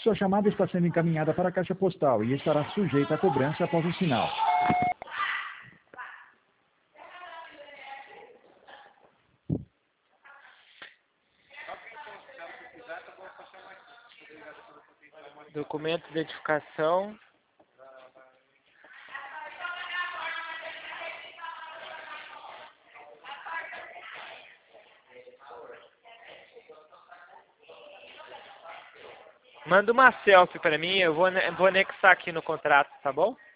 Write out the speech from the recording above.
Sua chamada está sendo encaminhada para a caixa postal e estará sujeita a cobrança após o sinal. Documento de identificação. Manda uma selfie para mim, eu vou anexar aqui no contrato, tá bom?